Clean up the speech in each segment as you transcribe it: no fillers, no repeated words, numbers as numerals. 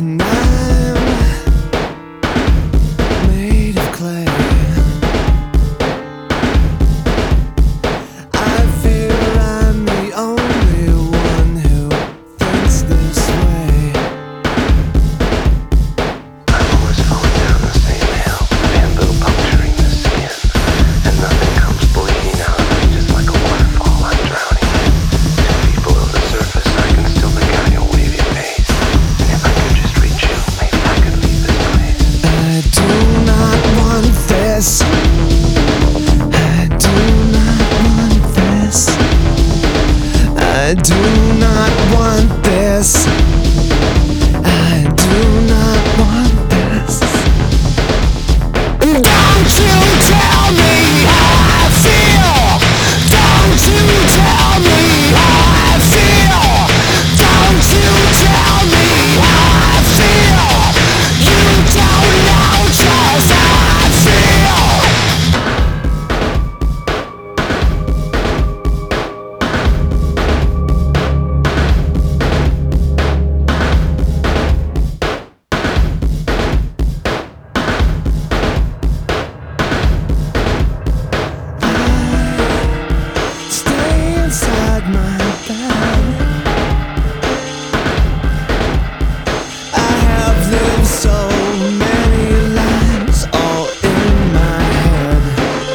and I'm made of clay. I fear I'm the only one who thinks this way. I'm always falling down the same hill, bamboo puncturing the skin, and nothing comes bleeding out of me, just like a waterfall I'm drowning in. 2 feet below the surface, I can still make out your wavy face, and if I could just reach you, maybe I could leave this place. I do not want this. I do not want this. I do not want this. I do not want this. Don't you tell me how I feel. Don't you tell me how I feel. Don't you tell me how I feel. You don't know just how I feel. Stay inside my bed. I have lived so many lives all in my head.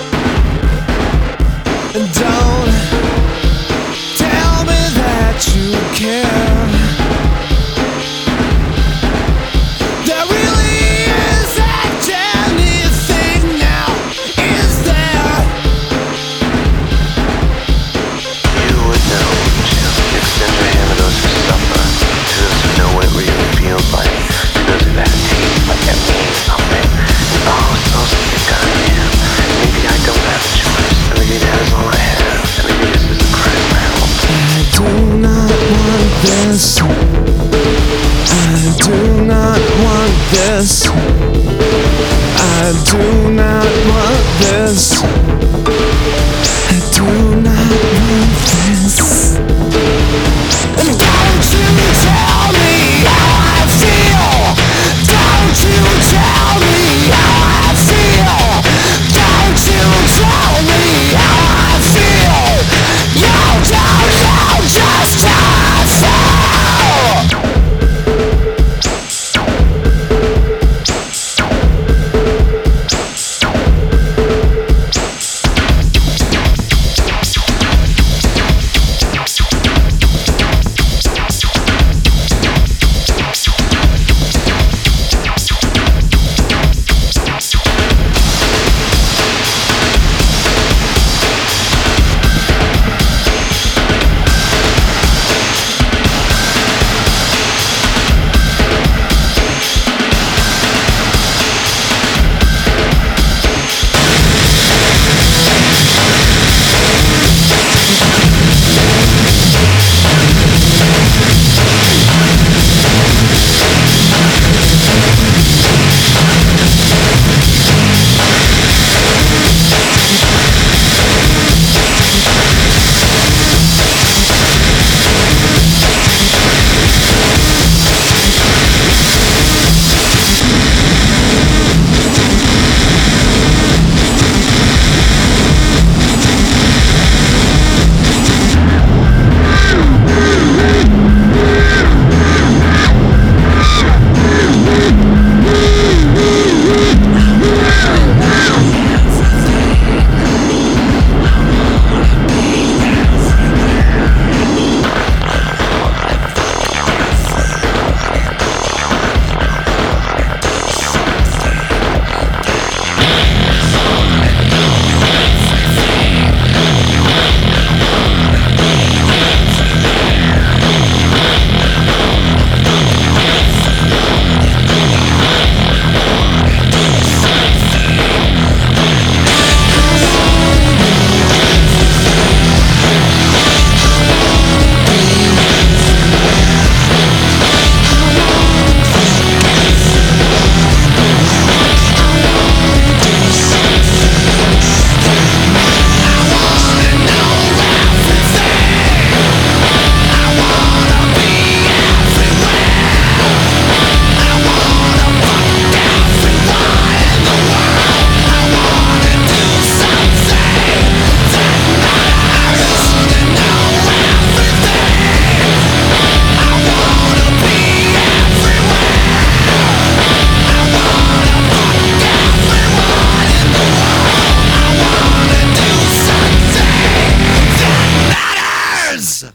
And don't tell me that you care. There really isn't anything now, is there? You would know, Jill. Extend your hand to those who suffer, to those who know what it really feels like, to those who've had a taste like that means something. And oh, so sick I am. Maybe I don't have a choice, or maybe that is all I have, and maybe this is a cry for help. I do not want this. I do not want this.